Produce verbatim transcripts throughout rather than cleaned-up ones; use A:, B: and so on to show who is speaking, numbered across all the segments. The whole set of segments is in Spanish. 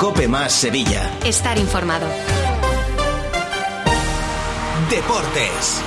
A: COPE más Sevilla.
B: Estar informado.
A: Deportes.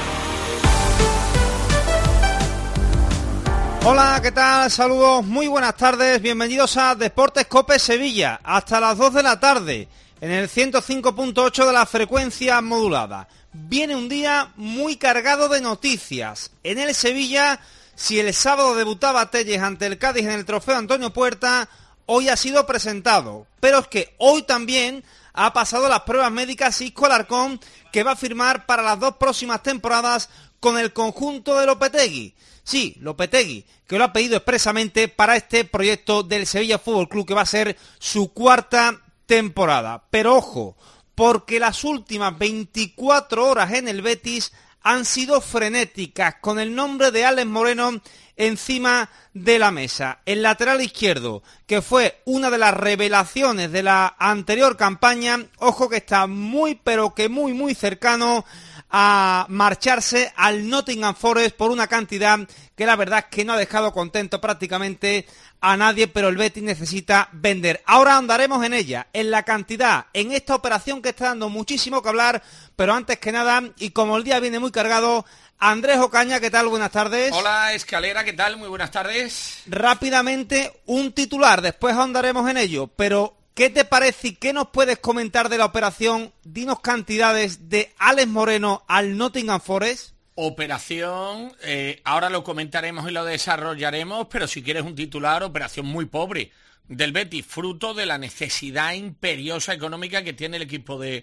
C: Hola, ¿qué tal? Saludos, muy buenas tardes, bienvenidos a Deportes COPE Sevilla, hasta las dos de la tarde, en el ciento cinco punto ocho de la frecuencia modulada. Viene un día muy cargado de noticias. En el Sevilla, si el sábado debutaba Telles ante el Cádiz en el trofeo Antonio Puerta, hoy ha sido presentado. Pero es que hoy también ha pasado las pruebas médicas Isco Alarcón, que va a firmar para las dos próximas temporadas con el conjunto de Lopetegui. Sí, Lopetegui, que lo ha pedido expresamente para este proyecto del Sevilla Fútbol Club, que va a ser su cuarta temporada. Pero ojo, porque las últimas veinticuatro horas en el Betis han sido frenéticas, con el nombre de Alex Moreno encima de la mesa. El lateral izquierdo, que fue una de las revelaciones de la anterior campaña, ojo que está muy, pero que muy, muy cercano a marcharse al Nottingham Forest por una cantidad que la verdad es que no ha dejado contento prácticamente a nadie, pero el Betis necesita vender. Ahora andaremos en ella, en la cantidad, en esta operación que está dando muchísimo que hablar, pero antes que nada, y como el día viene muy cargado, Andrés Ocaña, ¿qué tal? Buenas tardes.
D: Hola, Escalera, ¿qué tal? Muy buenas tardes.
C: Rápidamente, un titular, después andaremos en ello, pero ¿qué te parece y qué nos puedes comentar de la operación? Dinos cantidades de Alex Moreno al Nottingham Forest.
D: Operación, eh, ahora lo comentaremos y lo desarrollaremos, pero si quieres un titular, operación muy pobre del Betis, fruto de la necesidad imperiosa económica que tiene el equipo de,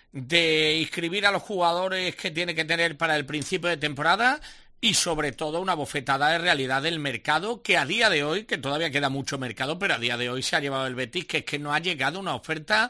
D: de inscribir a los jugadores que tiene que tener para el principio de temporada y sobre todo una bofetada de realidad del mercado que a día de hoy, que todavía queda mucho mercado, pero a día de hoy se ha llevado el Betis, que es que no ha llegado una oferta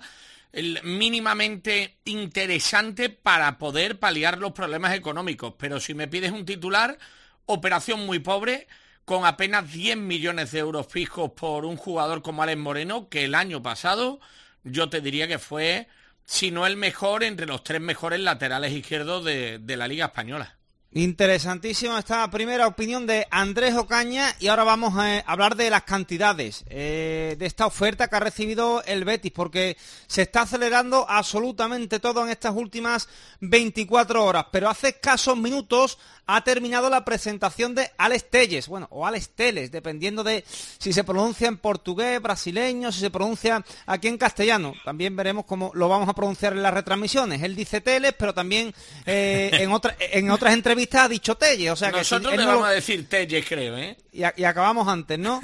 D: mínimamente interesante para poder paliar los problemas económicos. Pero si me pides un titular, operación muy pobre, con apenas diez millones de euros fijos por un jugador como Alex Moreno, que el año pasado yo te diría que fue, si no el mejor, entre los tres mejores laterales izquierdos de, de la Liga Española.
C: Interesantísima esta primera opinión de Andrés Ocaña y ahora vamos a hablar de las cantidades eh, de esta oferta que ha recibido el Betis, porque se está acelerando absolutamente todo en estas últimas veinticuatro horas, pero hace escasos minutos ha terminado la presentación de Alex Telles, bueno, o Alex Teles, dependiendo de si se pronuncia en portugués, brasileño, si se pronuncia aquí en castellano. También veremos cómo lo vamos a pronunciar en las retransmisiones. Él dice Teles, pero también eh, en, otra, en otras entrevistas ha dicho Telles. O sea que
D: nosotros
C: si,
D: le
C: no
D: vamos
C: lo...
D: a decir Telles, creo, ¿eh?
C: Y, a, y acabamos antes, ¿no?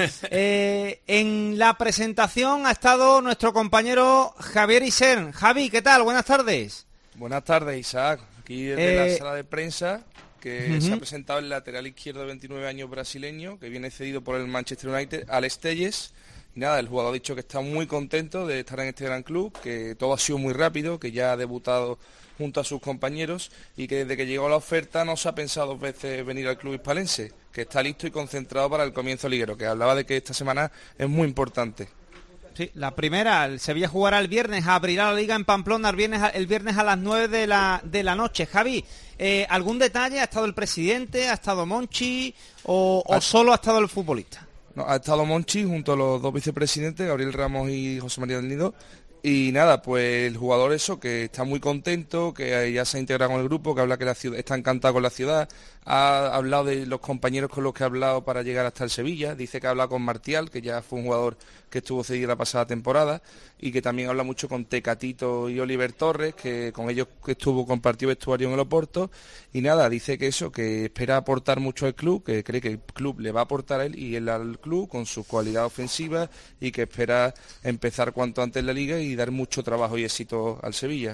C: eh, en la presentación ha estado nuestro compañero Javier Isern. Javi, ¿qué tal? Buenas tardes.
E: Buenas tardes, Isaac. Aquí desde
C: Eh...
E: la sala de prensa, que
C: uh-huh.
E: se ha presentado el lateral izquierdo de veintinueve años brasileño, que viene cedido por el Manchester United, Alex Telles. Y nada, el jugador ha dicho que está muy contento de estar en este gran club, que todo ha sido muy rápido, que ya ha debutado junto a sus compañeros y que desde que llegó la oferta no se ha pensado dos veces venir al club hispalense, que está listo y concentrado para el comienzo liguero, que hablaba de que esta semana es muy importante.
C: Sí, la primera, el Sevilla jugará el viernes, abrirá la Liga en Pamplona el viernes, el viernes a las nueve de la, de la noche. Javi, eh, ¿algún detalle? ¿Ha estado el presidente? ¿Ha estado Monchi? ¿O, o solo ha estado el futbolista?
E: No, ha estado Monchi junto a los dos vicepresidentes, Gabriel Ramos y José María del Nido. Y nada, pues el jugador eso, que está muy contento, que ya se ha integrado con el grupo, que habla que la ciudad, está encantado con la ciudad, ha hablado de los compañeros con los que ha hablado para llegar hasta el Sevilla, dice que ha hablado con Martial, que ya fue un jugador que estuvo cedido la pasada temporada, y que también habla mucho con Tecatito y Oliver Torres, que con ellos estuvo compartido vestuario en el Oporto, y nada, dice que eso, que espera aportar mucho al club, que cree que el club le va a aportar a él y él al club con sus cualidades ofensivas, y que espera empezar cuanto antes la Liga y dar mucho trabajo y éxito al Sevilla.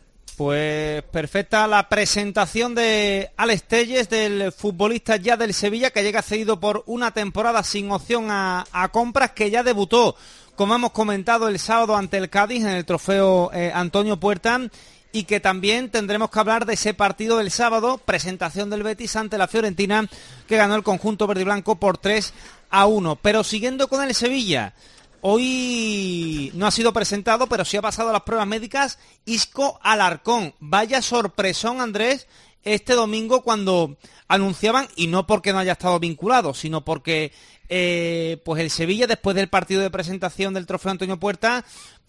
C: Pues perfecta la presentación de Alex Telles, del futbolista ya del Sevilla, que llega cedido por una temporada sin opción a, a compras, que ya debutó, como hemos comentado, el sábado ante el Cádiz en el trofeo eh, Antonio Puerta, y que también tendremos que hablar de ese partido del sábado, presentación del Betis ante la Fiorentina, que ganó el conjunto verde y blanco por tres a uno. Pero siguiendo con el Sevilla, hoy no ha sido presentado, pero sí ha pasado las pruebas médicas Isco Alarcón. Vaya sorpresón, Andrés, este domingo cuando anunciaban, y no porque no haya estado vinculado, sino porque eh, pues el Sevilla, después del partido de presentación del trofeo Antonio Puerta,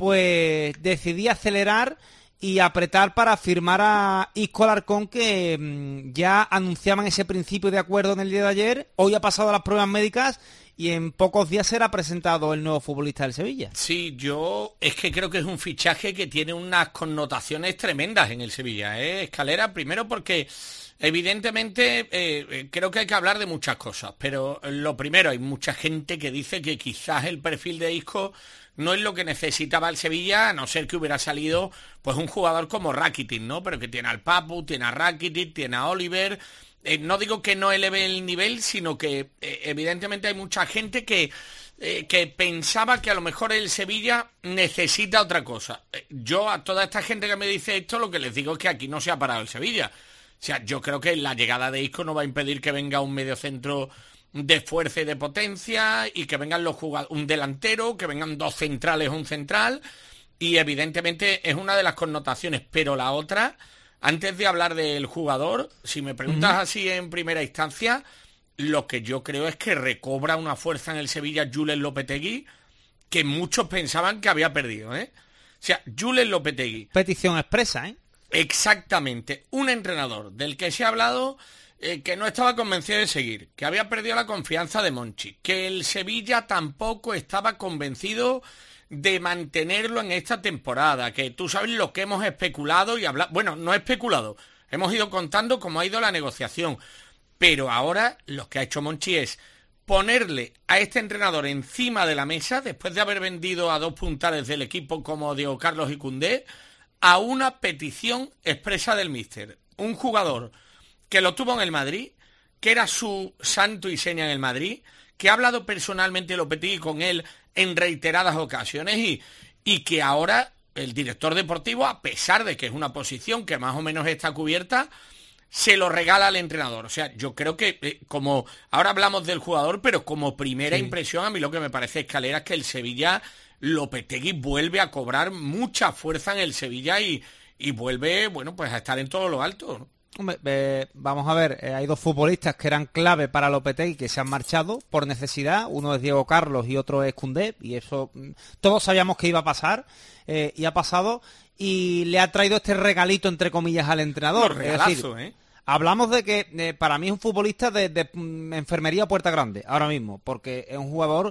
C: pues decidía acelerar y apretar para firmar a Isco Alarcón, que mmm, ya anunciaban ese principio de acuerdo en el día de ayer. Hoy ha pasado las pruebas médicas y en pocos días será presentado el nuevo futbolista del Sevilla.
D: Sí, yo es que creo que es un fichaje que tiene unas connotaciones tremendas en el Sevilla, ¿eh? Escalera, primero porque evidentemente eh, creo que hay que hablar de muchas cosas, pero lo primero, hay mucha gente que dice que quizás el perfil de Isco no es lo que necesitaba el Sevilla, a no ser que hubiera salido pues un jugador como Rakitic, ¿no? Pero que tiene al Papu, tiene a Rakitic, tiene a Oliver. Eh, no digo que no eleve el nivel, sino que eh, evidentemente hay mucha gente que, eh, que pensaba que a lo mejor el Sevilla necesita otra cosa. Eh, yo a toda esta gente que me dice esto, lo que les digo es que aquí no se ha parado el Sevilla. O sea, yo creo que la llegada de Isco no va a impedir que venga un mediocentro de fuerza y de potencia, y que vengan los jugadores, un delantero, que vengan dos centrales, un central, y evidentemente es una de las connotaciones, pero la otra, antes de hablar del jugador, si me preguntas uh-huh. así en primera instancia, lo que yo creo es que recobra una fuerza en el Sevilla Julen Lopetegui, que muchos pensaban que había perdido, ¿eh? O sea, Julen Lopetegui.
C: Petición expresa, ¿eh?
D: Exactamente, un entrenador del que se ha hablado eh, que no estaba convencido de seguir, que había perdido la confianza de Monchi, que el Sevilla tampoco estaba convencido de mantenerlo en esta temporada, que tú sabes lo que hemos especulado y hablado, bueno, no especulado, hemos ido contando cómo ha ido la negociación, pero ahora lo que ha hecho Monchi es ponerle a este entrenador encima de la mesa, después de haber vendido a dos puntales del equipo como Diego Carlos y Koundé, a una petición expresa del míster. Un jugador que lo tuvo en el Madrid, que era su santo y seña en el Madrid, que ha hablado personalmente Lopetegui con él en reiteradas ocasiones y, y que ahora el director deportivo, a pesar de que es una posición que más o menos está cubierta, se lo regala al entrenador. O sea, yo creo que, eh, como ahora hablamos del jugador, pero como primera sí. impresión, a mí lo que me parece, Escalera, es que el Sevilla, Lopetegui vuelve a cobrar mucha fuerza en el Sevilla y, y vuelve, bueno, pues a estar en todo lo alto, ¿no?
C: Hombre, eh, vamos a ver, eh, hay dos futbolistas que eran clave para Lopetegui que se han marchado por necesidad, uno es Diego Carlos y otro es Koundé, y eso mm, todos sabíamos que iba a pasar, eh, y ha pasado, y le ha traído este regalito entre comillas al entrenador.
D: Un regalazo,
C: es decir,
D: ¿eh?
C: Hablamos de que eh, para mí es un futbolista de, de mm, enfermería a puerta grande, ahora mismo, porque es un jugador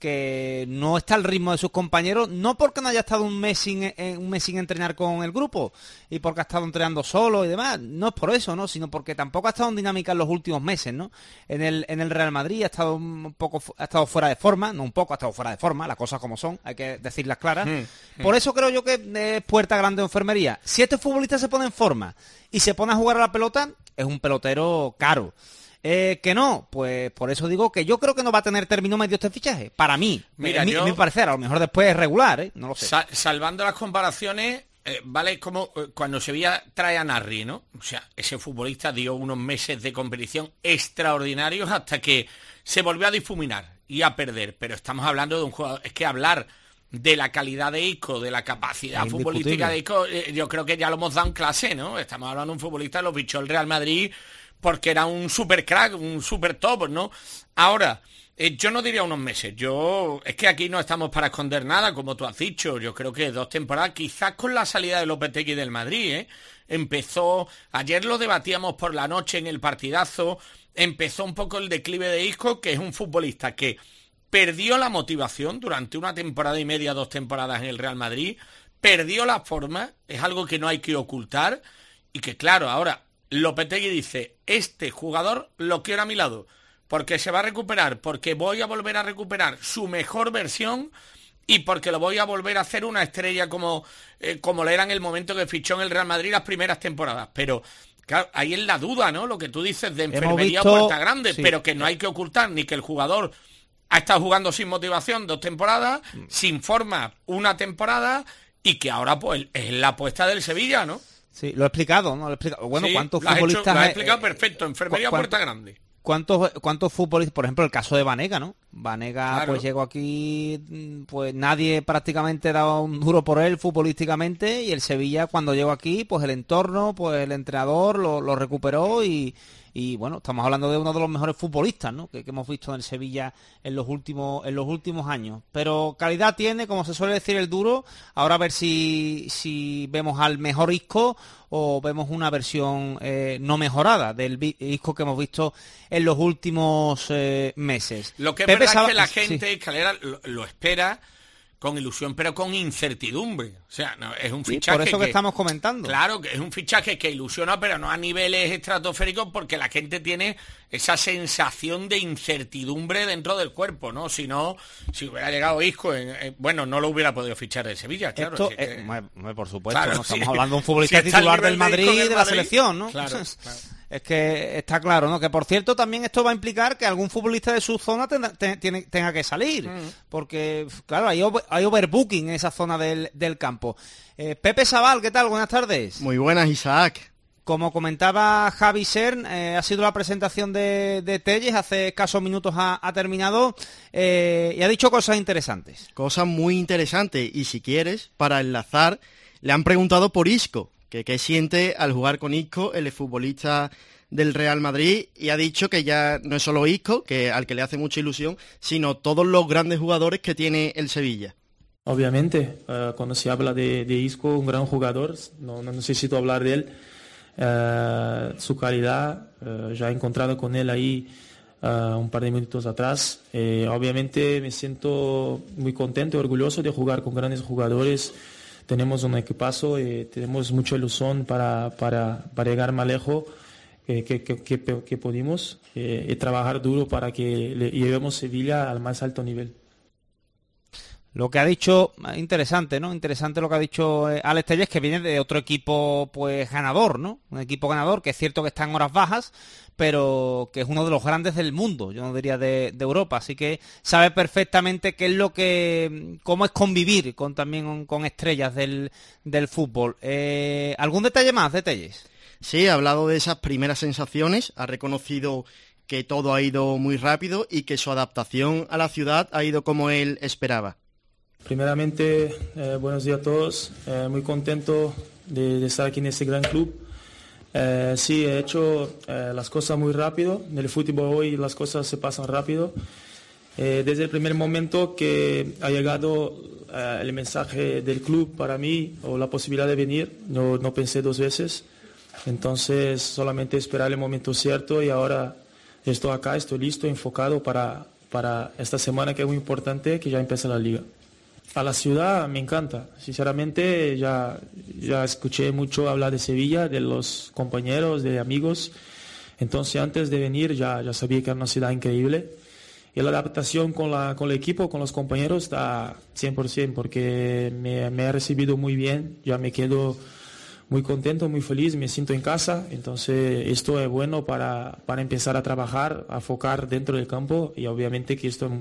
C: que no está al ritmo de sus compañeros, no porque no haya estado un mes sin eh, un mes sin entrenar con el grupo y porque ha estado entrenando solo y demás, no es por eso, no, sino porque tampoco ha estado en dinámica en los últimos meses, ¿no? En el en el Real Madrid ha estado un poco ha estado fuera de forma, no un poco, ha estado fuera de forma, las cosas como son, hay que decirlas claras. Mm, mm. Por eso creo yo que es puerta grande de enfermería. Si este futbolista se pone en forma y se pone a jugar a la pelota, es un pelotero caro. Eh, que no, pues por eso digo que yo creo que no va a tener término medio este fichaje. Para mí,
D: Mira,
C: mi,
D: yo,
C: mi parecer, a lo mejor después es regular, ¿eh? No lo sé.
D: Sal, salvando las comparaciones, eh, vale como eh, cuando Sevilla trae a Narri, ¿no? O sea, ese futbolista dio unos meses de competición extraordinarios hasta que se volvió a difuminar y a perder. Pero estamos hablando de un jugador, es que hablar de la calidad de Isco, de la capacidad futbolística de Isco, eh, yo creo que ya lo hemos dado en clase, ¿no? Estamos hablando de un futbolista, lo fichó el Real Madrid porque era un super crack, un super top, ¿no? Ahora, eh, yo no diría unos meses, yo es que aquí no estamos para esconder nada, como tú has dicho, yo creo que dos temporadas, quizás con la salida de Lopetegui del Madrid, ¿eh? Empezó, ayer lo debatíamos por la noche en el partidazo, empezó un poco el declive de Isco, que es un futbolista que perdió la motivación durante una temporada y media, dos temporadas en el Real Madrid, perdió la forma, es algo que no hay que ocultar, y que claro, ahora Lopetegui dice, este jugador lo quiero a mi lado, porque se va a recuperar, porque voy a volver a recuperar su mejor versión y porque lo voy a volver a hacer una estrella como, eh, como le era en el momento que fichó en el Real Madrid las primeras temporadas. Pero claro, ahí es la duda, ¿no? Lo que tú dices de enfermería a puerta grande, sí. Pero que no hay que ocultar ni que el jugador ha estado jugando sin motivación dos temporadas, mm. sin forma una temporada, y que ahora pues es la apuesta del Sevilla, ¿no?
C: Sí, lo he explicado, ¿no? Lo he explicado. Bueno,
D: sí,
C: ¿cuántos
D: lo has
C: futbolistas...
D: Hecho, lo has explicado perfecto, enfermería a puerta grande.
C: ¿Cuántos, ¿Cuántos futbolistas, por ejemplo, el caso de Banega, ¿no? Banega
D: Claro.
C: pues llegó aquí, pues nadie prácticamente daba un duro por él futbolísticamente, y el Sevilla cuando llegó aquí, pues el entorno, pues el entrenador lo, lo recuperó y, y bueno, estamos hablando de uno de los mejores futbolistas, ¿no? que, que hemos visto en el Sevilla en los últimos en los últimos años. Pero calidad tiene, como se suele decir, el duro. Ahora a ver si, si vemos al mejor Isco o vemos una versión eh, no mejorada del Isco que hemos visto en los últimos eh, meses.
D: Lo que es
C: Pepe
D: verdad
C: Saba...
D: es que la gente,
C: sí.
D: Escalera, lo, lo espera con ilusión, pero con incertidumbre. O sea, no, es un
C: Sí,
D: fichaje
C: por eso que, que estamos comentando.
D: Claro, que es un fichaje que ilusiona, pero no a niveles estratosféricos, porque la gente tiene esa sensación de incertidumbre dentro del cuerpo, ¿no? Si no, si hubiera llegado Isco, en, en, bueno, no lo hubiera podido fichar de Sevilla, claro.
C: Esto,
D: Si
C: eh,
D: que...
C: por supuesto,
D: claro,
C: no estamos
D: sí.
C: hablando de un futbolista
D: Si
C: titular del
D: de
C: Madrid y de la
D: Madrid,
C: selección, ¿no?
D: Claro, claro.
C: Es que está claro, ¿no? Que por cierto también esto va a implicar que algún futbolista de su zona tenga, te, tiene, tenga que salir, mm. porque claro, hay, over, hay overbooking en esa zona del, del campo. Eh, Pepe Sabal, ¿qué tal? Buenas tardes.
B: Muy buenas, Isaac.
C: Como comentaba Javi Sern, eh, ha sido la presentación de, de Telles, hace escasos minutos ha, ha terminado eh, y ha dicho cosas interesantes.
B: Cosas muy interesantes, y si quieres, para enlazar, le han preguntado por Isco, que qué siente al jugar con Isco, el futbolista del Real Madrid, y ha dicho que ya no es solo Isco, que al que le hace mucha ilusión, sino todos los grandes jugadores que tiene el Sevilla.
F: Obviamente, uh, cuando se habla de, de Isco, un gran jugador, no, no necesito hablar de él, uh, su calidad, uh, ya he encontrado con él ahí uh, un par de minutos atrás. Eh, obviamente me siento muy contento y orgulloso de jugar con grandes jugadores. Tenemos un equipazo, eh, tenemos mucha ilusión para, para, para llegar más lejos eh, que, que, que, que pudimos eh, y trabajar duro para que le llevemos Sevilla al más alto nivel.
C: Lo que ha dicho, interesante, ¿no? Interesante lo que ha dicho eh, Alex Telles, que viene de otro equipo, pues, ganador, ¿no? Un equipo ganador, que es cierto que está en horas bajas, pero que es uno de los grandes del mundo, yo no diría de, de Europa, así que sabe perfectamente qué es lo que, cómo es convivir con también con estrellas del, del fútbol. Eh, ¿Algún detalle más de Telles?
B: Sí, ha hablado de esas primeras sensaciones, ha reconocido que todo ha ido muy rápido y que su adaptación a la ciudad ha ido como él esperaba.
F: Primeramente, eh, buenos días a todos, eh, muy contento de, de estar aquí en este gran club. Eh, sí, he hecho eh, las cosas muy rápido, en el fútbol hoy las cosas se pasan rápido. Eh, desde el primer momento que ha llegado eh, el mensaje del club para mí, o la posibilidad de venir, no, no pensé dos veces, entonces solamente esperar el momento cierto, y ahora estoy acá, estoy listo, enfocado para, para esta semana, que es muy importante, que ya empieza la liga. A la ciudad me encanta, sinceramente ya, ya escuché mucho hablar de Sevilla, de los compañeros, de amigos, entonces antes de venir ya, ya sabía que era una ciudad increíble, y la adaptación con, la, con el equipo, con los compañeros está cien por ciento, porque me, me ha recibido muy bien, ya me quedo muy contento, muy feliz, me siento en casa, entonces esto es bueno para, para empezar a trabajar, a enfocar dentro del campo, y obviamente que esto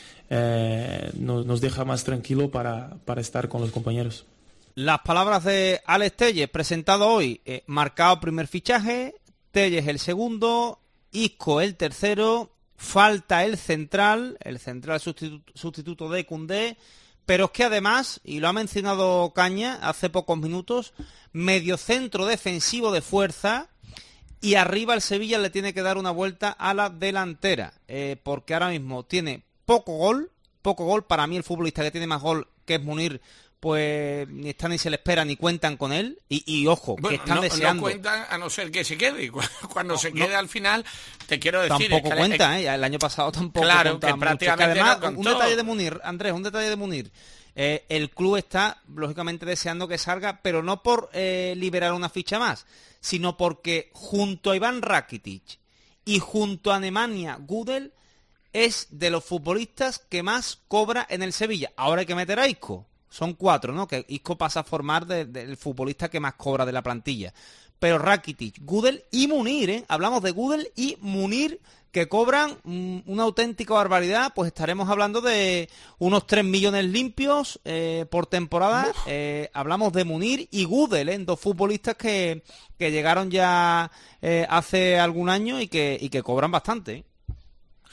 F: Eh, nos, nos deja más tranquilo para, para estar con los compañeros.
C: Las palabras de Alex Telles, presentado hoy, eh, marcado primer fichaje, Telles el segundo, Isco el tercero, falta el central, el central sustitu- sustituto de Koundé, pero es que además, y lo ha mencionado Caña hace pocos minutos, mediocentro defensivo de fuerza, y arriba el Sevilla le tiene que dar una vuelta a la delantera, eh, porque ahora mismo tiene poco gol, poco gol, para mí el futbolista que tiene más gol, que es Munir, pues ni está ni se le espera ni cuentan con él, y, y ojo,
D: bueno,
C: que están
D: no,
C: deseando.
D: No cuentan a no ser que se quede, cuando
C: no,
D: se quede
C: no.
D: al final, te quiero decir...
C: Tampoco
D: es que
C: cuenta,
D: es...
C: ¿eh? El año pasado tampoco
D: claro,
C: contaba
D: que
C: mucho.
D: prácticamente
C: Que además,
D: no
C: un
D: contó.
C: detalle de Munir, Andrés, un detalle de Munir. Eh, el club está, lógicamente, deseando que salga, pero no por eh, liberar una ficha más, sino porque junto a Iván Rakitic y junto a Nemanja Gudel es de los futbolistas que más cobra en el Sevilla. Ahora hay que meter a Isco. Son cuatro, ¿no? Que Isco pasa a formar del de, de futbolista que más cobra de la plantilla. Pero Rakitic, Gudel y Munir, ¿eh? Hablamos de Gudel y Munir, que cobran mm, una auténtica barbaridad. Pues estaremos hablando de unos tres millones limpios eh, por temporada. Eh, hablamos de Munir y Gudel, ¿eh? Dos futbolistas que, que llegaron ya eh, hace algún año y que, y que cobran bastante, ¿eh?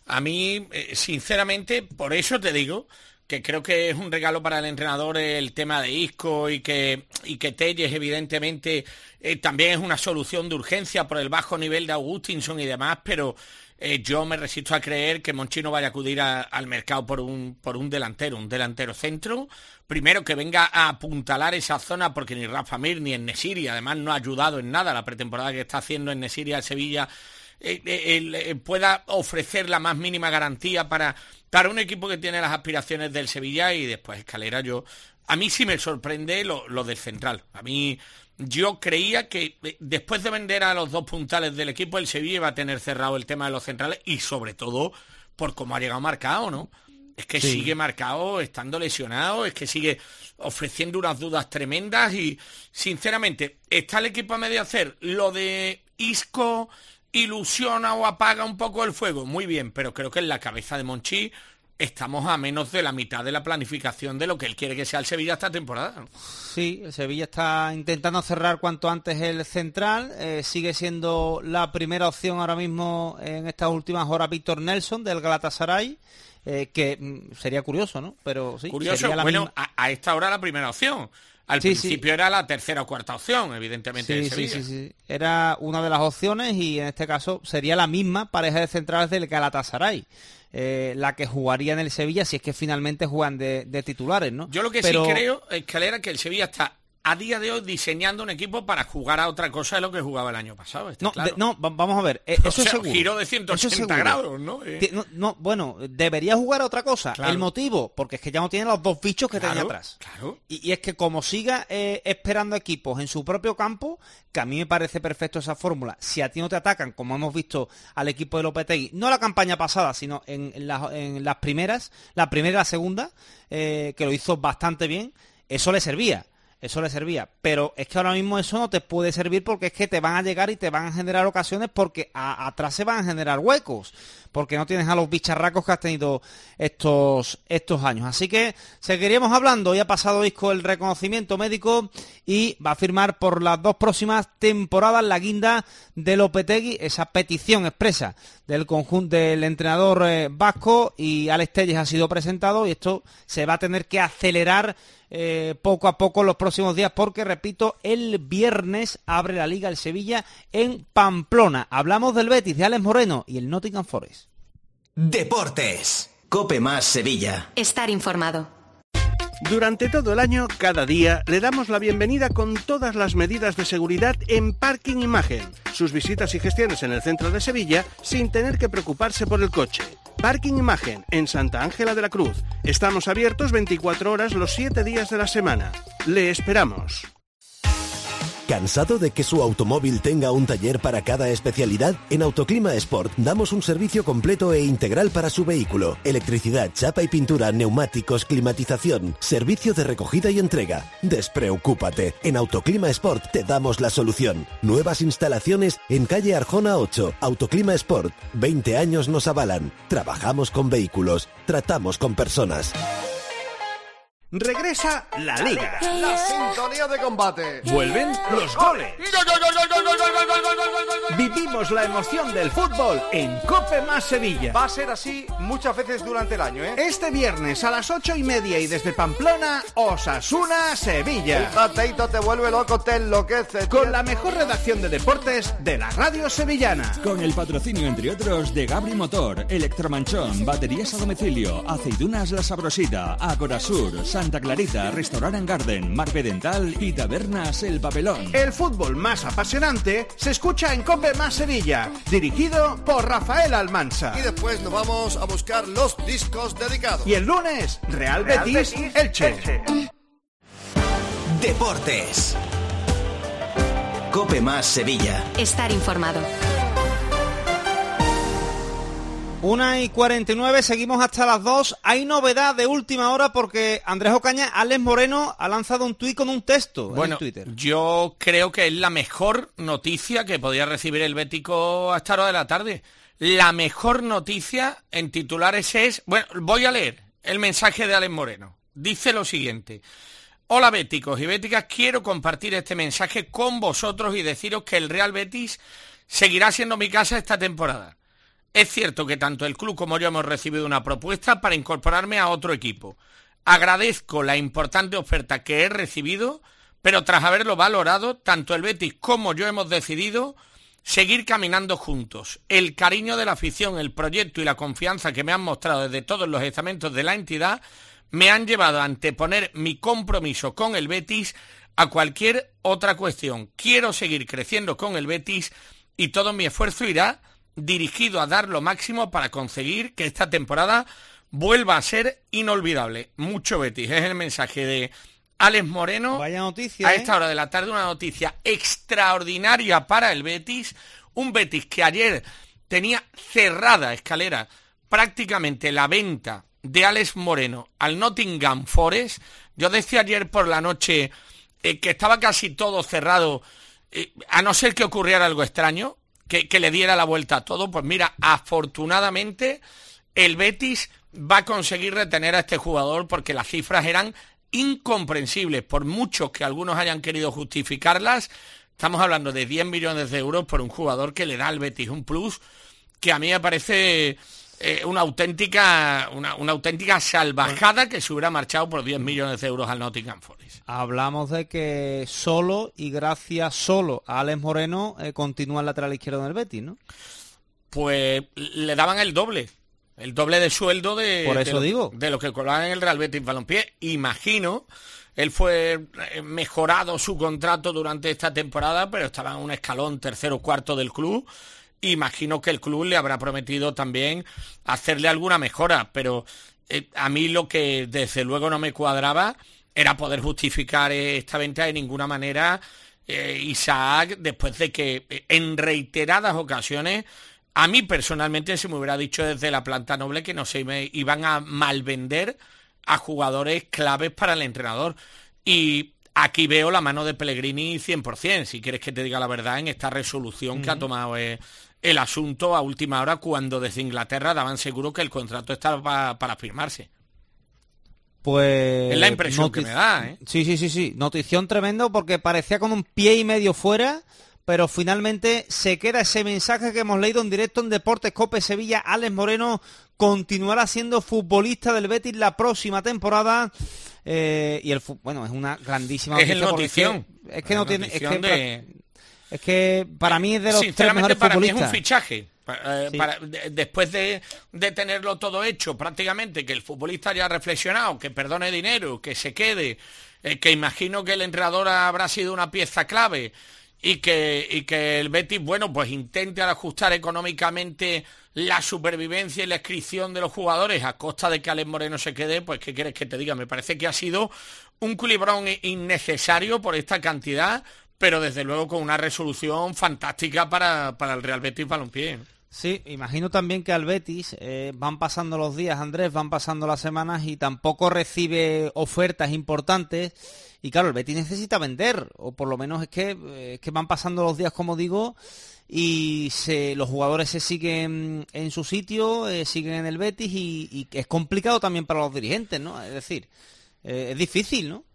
D: A mí, eh, sinceramente, por eso te digo que creo que es un regalo para el entrenador el tema de Isco y que, y que Telles, evidentemente, eh, también es una solución de urgencia por el bajo nivel de Augustinson y demás, pero eh, yo me resisto a creer que Monchi no vaya a acudir a, al mercado por un, por un delantero, un delantero centro. Primero, que venga a apuntalar esa zona, porque ni Rafa Mir ni En-Nesyri, además, no ha ayudado en nada la pretemporada que está haciendo En-Nesyri al Sevilla, eh, eh, eh, pueda ofrecer la más mínima garantía para... para un equipo que tiene las aspiraciones del Sevilla. Y después Escalera, yo a mí sí me sorprende lo, lo del central. A mí, yo creía que después de vender a los dos puntales del equipo, el Sevilla iba a tener cerrado el tema de los centrales, y sobre todo por cómo ha llegado Marcao, ¿no? Es que sí. Sigue Marcao estando lesionado, es que sigue ofreciendo unas dudas tremendas y, sinceramente, ¿está el equipo a medio hacer? Lo de Isco ilusiona o apaga un poco el fuego, muy bien, pero creo que en la cabeza de Monchi estamos a menos de la mitad de la planificación de lo que él quiere que sea el Sevilla esta temporada, ¿no?
C: Sí, el Sevilla está intentando cerrar cuanto antes el central, eh, sigue siendo la primera opción ahora mismo en estas últimas horas Víctor Nelson del Galatasaray, eh, que mm, sería curioso, ¿no? Pero sí,
D: curioso,
C: sería la
D: bueno,
C: misma...
D: a, a esta hora la primera opción. Al sí, principio sí. Era la tercera o cuarta opción, evidentemente,
C: sí,
D: de Sevilla.
C: Sí, sí, sí. Era una de las opciones y en este caso sería la misma pareja de centrales del Galatasaray, eh, la que jugaría en el Sevilla si es que finalmente juegan de, de titulares, ¿no?
D: Yo lo que Pero... sí creo, Escalera, que el Sevilla está a día de hoy diseñando un equipo para jugar a otra cosa de lo que jugaba el año pasado.
C: No,
D: claro.
C: de, no, vamos a ver, eh, eso o sea, es seguro.
D: Giro de ciento ochenta grados, ¿no? Eh.
C: ¿no? No, bueno, debería jugar a otra cosa. Claro. El motivo, porque es que ya no tiene los dos bichos que
D: claro,
C: tenía atrás.
D: Claro.
C: Y, y es que como siga eh, esperando equipos en su propio campo, que a mí me parece perfecto esa fórmula. Si a ti no te atacan, como hemos visto al equipo de Lopetegui, no la campaña pasada, sino en, en, la, en las primeras, la primera y la segunda, eh, que lo hizo bastante bien, eso le servía. Eso le servía, pero es que ahora mismo eso no te puede servir porque es que te van a llegar y te van a generar ocasiones porque a, atrás se van a generar huecos, porque no tienes a los bicharracos que has tenido estos, estos años. Así que seguiríamos hablando, ya ha pasado Isco el reconocimiento médico y va a firmar por las dos próximas temporadas la guinda de Lopetegui, esa petición expresa del conjunto del entrenador eh, vasco, y Alex Telles ha sido presentado y esto se va a tener que acelerar Eh, poco a poco en los próximos días porque, repito, el viernes abre la Liga el Sevilla en Pamplona. Hablamos del Betis, de Alex Moreno y el Nottingham Forest.
A: Deportes. Cope más Sevilla.
G: Estar informado.
H: Durante todo el año, cada día, le damos la bienvenida con todas las medidas de seguridad en Parking Imagen. Sus visitas y gestiones en el centro de Sevilla sin tener que preocuparse por el coche. Parking Imagen, en Santa Ángela de la Cruz. Estamos abiertos veinticuatro horas los siete días de la semana. Le esperamos.
I: ¿Cansado de que su automóvil tenga un taller para cada especialidad? En Autoclima Sport damos un servicio completo e integral para su vehículo. Electricidad, chapa y pintura, neumáticos, climatización, servicio de recogida y entrega. Despreocúpate, en Autoclima Sport te damos la solución. Nuevas instalaciones en calle Arjona ocho. Autoclima Sport, veinte años nos avalan. Trabajamos con vehículos, tratamos con personas.
H: Regresa la Liga.
J: La sintonía de combate.
H: Vuelven los goles. Vivimos la emoción del fútbol en Cope más Sevilla.
J: Va a ser así muchas veces durante el año, ¿eh?
H: Este viernes a las ocho y media y desde Pamplona, Osasuna, Sevilla.
J: El Tateito te vuelve loco, te enloquece.
H: Con la mejor redacción de deportes de la radio sevillana.
K: Con el patrocinio, entre otros, de Gabri Motor, Electromanchón, baterías a domicilio, Aceitunas La Sabrosita, Agora Sur, Santa Clarita, Restaurant Garden, Marbe Dental y Tabernas El Papelón.
H: El fútbol más apasionante se escucha en Cope más Sevilla, dirigido por Rafael Almansa.
J: Y después nos vamos a buscar los discos dedicados.
H: Y el lunes, Real, Real Betis, Betis Elche. Elche.
A: Deportes. Cope más Sevilla.
G: Estar informado.
C: Una y cuarenta y nueve, seguimos hasta las dos. Hay novedad de última hora porque Andrés Ocaña, Alex Moreno ha lanzado un tuit con un texto
D: bueno,
C: en Twitter.
D: Yo creo que es la mejor noticia que podía recibir el Bético a esta hora de la tarde. La mejor noticia en titulares es... Bueno, voy a leer el mensaje de Alex Moreno. Dice lo siguiente. Hola béticos y béticas, quiero compartir este mensaje con vosotros y deciros que el Real Betis seguirá siendo mi casa esta temporada. Es cierto que tanto el club como yo hemos recibido una propuesta para incorporarme a otro equipo. Agradezco la importante oferta que he recibido, pero tras haberlo valorado, tanto el Betis como yo hemos decidido seguir caminando juntos. El cariño de la afición, el proyecto y la confianza que me han mostrado desde todos los estamentos de la entidad me han llevado a anteponer mi compromiso con el Betis a cualquier otra cuestión. Quiero seguir creciendo con el Betis y todo mi esfuerzo irá dirigido a dar lo máximo para conseguir que esta temporada vuelva a ser inolvidable. Mucho Betis, es el mensaje de Alex Moreno.
C: Vaya noticia,
D: a
C: ¿eh?
D: esta hora de la tarde, una noticia extraordinaria para el Betis. Un Betis que ayer tenía cerrada escalera prácticamente la venta de Alex Moreno al Nottingham Forest. Yo decía ayer por la noche eh, que estaba casi todo cerrado, eh, a no ser que ocurriera algo extraño, que, que le diera la vuelta a todo. Pues mira, afortunadamente el Betis va a conseguir retener a este jugador porque las cifras eran incomprensibles, por mucho que algunos hayan querido justificarlas. Estamos hablando de diez millones de euros por un jugador que le da al Betis un plus que a mí me parece eh, una auténtica una, una auténtica salvajada que se hubiera marchado por diez millones de euros al Nottingham Forest.
C: Hablamos de que solo y gracias solo a Alex Moreno eh, continúa el lateral izquierdo del Betis, ¿no?
D: Pues le daban el doble. El doble de sueldo de,
C: Por eso
D: de, lo,
C: digo.
D: de lo que cobraban en el Real Betis Balompié. Imagino, él fue mejorado su contrato durante esta temporada, pero estaba en un escalón tercero o cuarto del club. Imagino que el club le habrá prometido también hacerle alguna mejora, pero eh, a mí lo que desde luego no me cuadraba era poder justificar esta venta de ninguna manera, eh, Isaac, después de que eh, en reiteradas ocasiones a mí personalmente se me hubiera dicho desde la planta noble que no se me iban a malvender a jugadores claves para el entrenador. Y aquí veo la mano de Pellegrini cien por ciento, si quieres que te diga la verdad, en esta resolución uh-huh. que ha tomado eh, el asunto a última hora, cuando desde Inglaterra daban seguro que el contrato estaba pa- para firmarse.
C: Pues
D: es la impresión
C: notic-
D: que me da, ¿eh?
C: Sí, sí, sí, sí. Notición tremendo porque parecía con un pie y medio fuera, pero finalmente se queda ese mensaje que hemos leído en directo en Deportes Cope Sevilla. Alex Moreno continuará siendo futbolista del Betis la próxima temporada. Eh, y el bueno, es una grandísima
D: es el notición.
C: Es que, es que no tiene... Es que,
D: de...
C: es que para mí es de los tres mejores
D: para
C: futbolistas.
D: Mí es un fichaje. Eh,
C: sí.
D: para, de, después de, de tenerlo todo hecho, prácticamente, que el futbolista haya reflexionado, que perdone dinero, que se quede, eh, que imagino que el entrenador habrá sido una pieza clave, y que, y que el Betis, bueno, pues intente ajustar económicamente la supervivencia y la inscripción de los jugadores a costa de que Alex Moreno se quede. Pues ¿qué quieres que te diga? Me parece que ha sido un culibrón innecesario por esta cantidad, pero desde luego con una resolución fantástica para, para el Real Betis Balompié.
C: Sí, imagino también que al Betis eh, van pasando los días, Andrés, van pasando las semanas y tampoco recibe ofertas importantes. Y claro, el Betis necesita vender, o por lo menos es que, eh, es que van pasando los días, como digo, y se, los jugadores se siguen en su sitio, eh, siguen en el Betis, y, y es complicado también para los dirigentes, ¿no? Es decir, eh, es difícil, ¿no?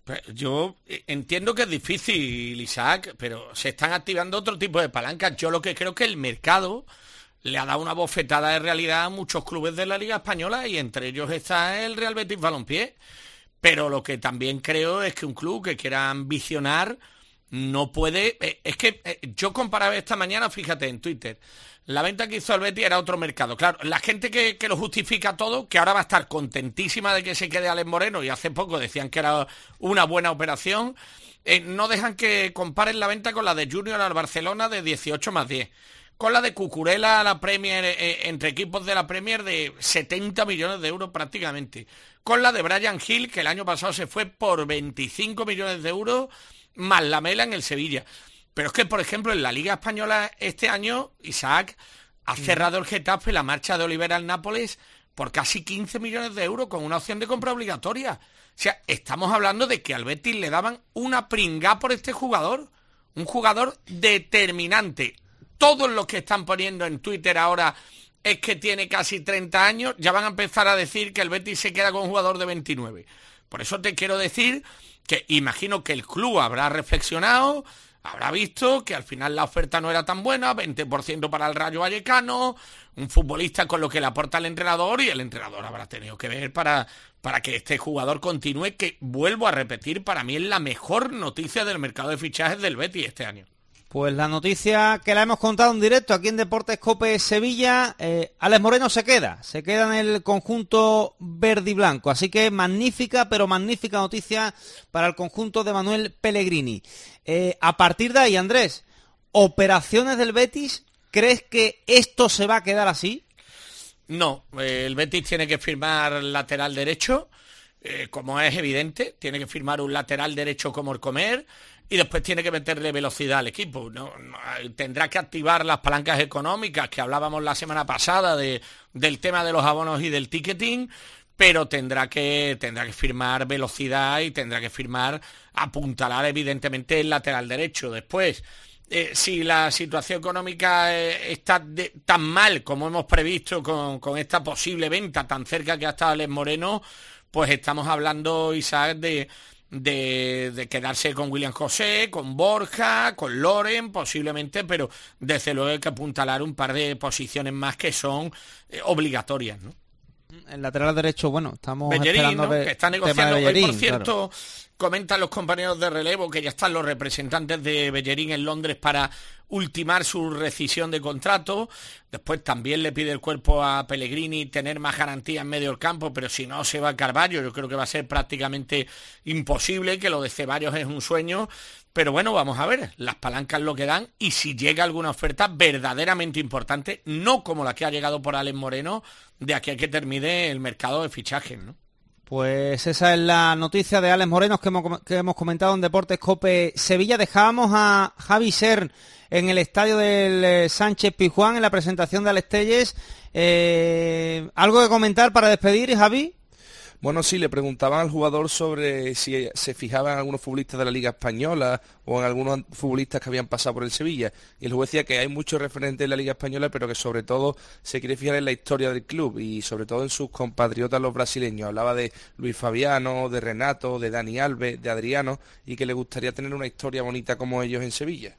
D: Yo entiendo que es difícil, Isaac, pero se están activando otro tipo de palancas. Yo lo que creo que el mercado le ha dado una bofetada de realidad a muchos clubes de la Liga Española, y entre ellos está el Real Betis Balompié. Pero lo que también creo es que un club que quiera ambicionar no puede... Es que yo comparaba esta mañana, fíjate, en Twitter, la venta que hizo el Betis era otro mercado. Claro, la gente que, que lo justifica todo, que ahora va a estar contentísima de que se quede Alex Moreno, y hace poco decían que era una buena operación, eh, no dejan que comparen la venta con la de Junior al Barcelona de dieciocho más diez, con la de Cucurella a la Premier, eh, entre equipos de la Premier, de setenta millones de euros prácticamente, con la de Brian Hill, que el año pasado se fue por veinticinco millones de euros, más la Mela en el Sevilla. Pero es que, por ejemplo, en la Liga Española este año, Isaac, ha cerrado el Getafe la marcha de Olivera al Nápoles por casi quince millones de euros, con una opción de compra obligatoria. O sea, estamos hablando de que al Betis le daban una pringá por este jugador, un jugador determinante. Todos los que están poniendo en Twitter ahora es que tiene casi treinta años, ya van a empezar a decir que el Betis se queda con un jugador de veintinueve. Por eso te quiero decir que imagino que el club habrá reflexionado, habrá visto que al final la oferta no era tan buena, veinte por ciento para el Rayo Vallecano, un futbolista con lo que le aporta el entrenador, y el entrenador habrá tenido que ver para, para que este jugador continúe, que vuelvo a repetir, para mí es la mejor noticia del mercado de fichajes del Betis este año.
C: Pues la noticia que la hemos contado en directo aquí en Deportes Cope Sevilla, eh, Alex Moreno se queda, se queda en el conjunto verde y blanco, así que magnífica, pero magnífica noticia para el conjunto de Manuel Pellegrini. Eh, a partir de ahí, Andrés, operaciones del Betis, ¿crees que esto se va a quedar así?
D: No, eh, el Betis tiene que firmar lateral derecho, eh, como es evidente, tiene que firmar un lateral derecho como el Comer, y después tiene que meterle velocidad al equipo. No, no, tendrá que activar las palancas económicas que hablábamos la semana pasada de, del tema de los abonos y del ticketing, pero tendrá que, tendrá que firmar velocidad y tendrá que firmar, apuntalar evidentemente el lateral derecho. Después, eh, si la situación económica eh, está de, tan mal como hemos previsto con, con esta posible venta tan cerca que ha estado Alex Moreno, pues estamos hablando, Isaac, de... De, de quedarse con William José, con Borja, con Loren posiblemente, pero desde luego hay que apuntalar un par de posiciones más que son eh, obligatorias, ¿no?
C: El lateral derecho, bueno, estamos
D: Bellerín,
C: esperando
D: ¿no?
C: de,
D: que está negociando.
C: Bellerín,
D: Hoy, por cierto,
C: claro.
D: Comentan los compañeros de relevo que ya están los representantes de Bellerín en Londres para ultimar su rescisión de contrato. Después también le pide el cuerpo a Pellegrini tener más garantía en medio del campo, pero si no se va a Carvalho, yo creo que va a ser prácticamente imposible, que lo de Ceballos es un sueño. Pero bueno, vamos a ver, las palancas lo que dan, y si llega alguna oferta verdaderamente importante, no como la que ha llegado por Alex Moreno, de aquí a que termine el mercado de fichajes, ¿no?
C: Pues esa es la noticia de Alex Moreno que hemos, que hemos comentado en Deportes Cope Sevilla. Dejábamos a Javi Ser en el estadio del eh, Sánchez Pizjuán en la presentación de Alex Telles. Eh, ¿Algo que comentar para despedir, Javi?
E: Bueno, sí, le preguntaban al jugador sobre si se fijaba en algunos futbolistas de la Liga Española o en algunos futbolistas que habían pasado por el Sevilla. Y el juez decía que hay muchos referentes en la Liga Española, pero que sobre todo se quiere fijar en la historia del club y sobre todo en sus compatriotas los brasileños. Hablaba de Luis Fabiano, de Renato, de Dani Alves, de Adriano, y que le gustaría tener una historia bonita como ellos en Sevilla.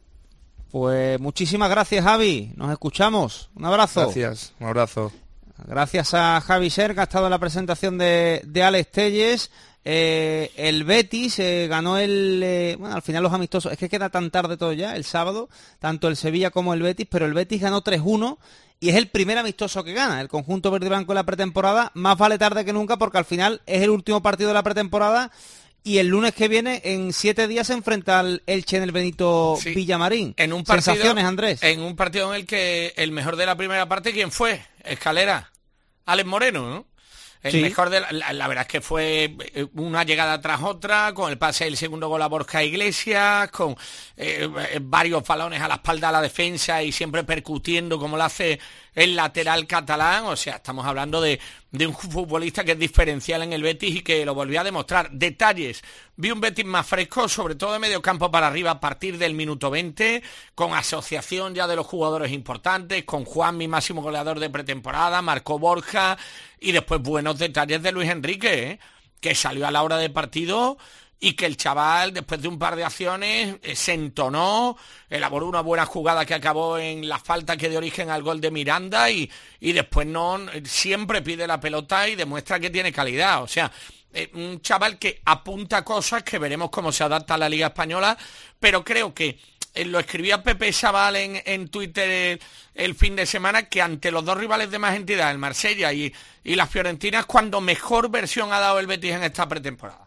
C: Pues muchísimas gracias, Javi. Nos escuchamos. Un abrazo.
E: Gracias, un abrazo.
C: Gracias a Javi Ser, que ha estado en la presentación de, de Alex Telles. Eh, el Betis eh, ganó el... Eh, bueno, al final los amistosos... Es que queda tan tarde todo ya, el sábado, tanto el Sevilla como el Betis, pero el Betis ganó tres uno y es el primer amistoso que gana. El conjunto verde y blanco en la pretemporada, más vale tarde que nunca, porque al final es el último partido de la pretemporada y el lunes que viene, en siete días, se enfrenta al Elche en el Benito sí. Villamarín.
D: En un partido,
C: Sensaciones, Andrés.
D: En un partido en el que el mejor de la primera parte, ¿quién fue? Escalera. Alex Moreno, ¿no? El sí. mejor de la, la, la verdad es que fue una llegada tras otra, con el pase del segundo gol a Borja Iglesias, con eh, varios balones a la espalda de la defensa y siempre percutiendo como lo hace el lateral catalán. O sea, estamos hablando de, de un futbolista que es diferencial en el Betis y que lo volvió a demostrar. Detalles, vi un Betis más fresco, sobre todo de medio campo para arriba a partir del minuto veinte, con asociación ya de los jugadores importantes, con Juan, mi máximo goleador de pretemporada, marcó Borja, y después buenos detalles de Luis Enrique, ¿eh? que salió a la hora de partido y que el chaval, después de un par de acciones, eh, se entonó, elaboró una buena jugada que acabó en la falta que dio origen al gol de Miranda y, y después no siempre pide la pelota y demuestra que tiene calidad. O sea, eh, un chaval que apunta cosas que veremos cómo se adapta a la Liga Española, pero creo que eh, lo escribía Pepe Chaval en, en Twitter el, el fin de semana, que ante los dos rivales de más entidad, el Marsella y, y las Fiorentinas, cuando mejor versión ha dado el Betis en esta pretemporada.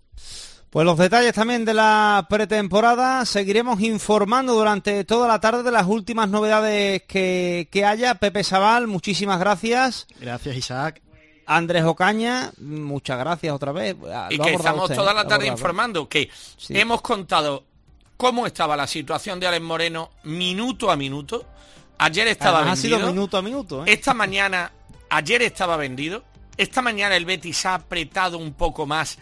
C: Pues los detalles también de la pretemporada, seguiremos informando durante toda la tarde de las últimas novedades que, que haya. Pepe Chaval, muchísimas gracias.
B: Gracias, Isaac.
C: Andrés Ocaña, muchas gracias otra vez.
D: Y que estamos usted, toda la tarde informando que sí. hemos contado cómo estaba la situación de Alex Moreno minuto a minuto. Ayer estaba
C: Además,
D: vendido.
C: Ha sido minuto a minuto. ¿eh?
D: Esta mañana, ayer estaba vendido. Esta mañana el Betis ha apretado un poco más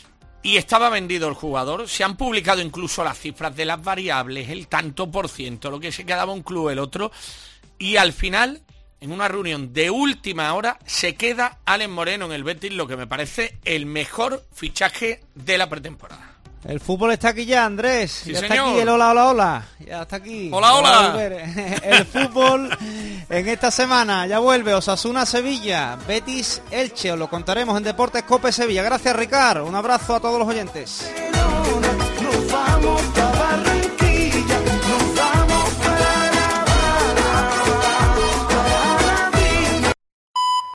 D: y estaba vendido el jugador. Se han publicado incluso las cifras de las variables, el tanto por ciento, lo que se quedaba un club el otro. Y al final, en una reunión de última hora, se queda Alex Moreno en el Betis, lo que me parece el mejor fichaje de la pretemporada.
C: El fútbol está aquí ya, Andrés.
D: Sí,
C: ya
D: señor.
C: está aquí el hola, hola, hola. Ya está aquí.
D: Hola, hola.
C: El fútbol en esta semana ya vuelve. Osasuna Sevilla, Betis Elche. Os lo contaremos en Deportes Cope Sevilla. Gracias, Ricard. Un abrazo a todos los oyentes.
L: Nos vamos.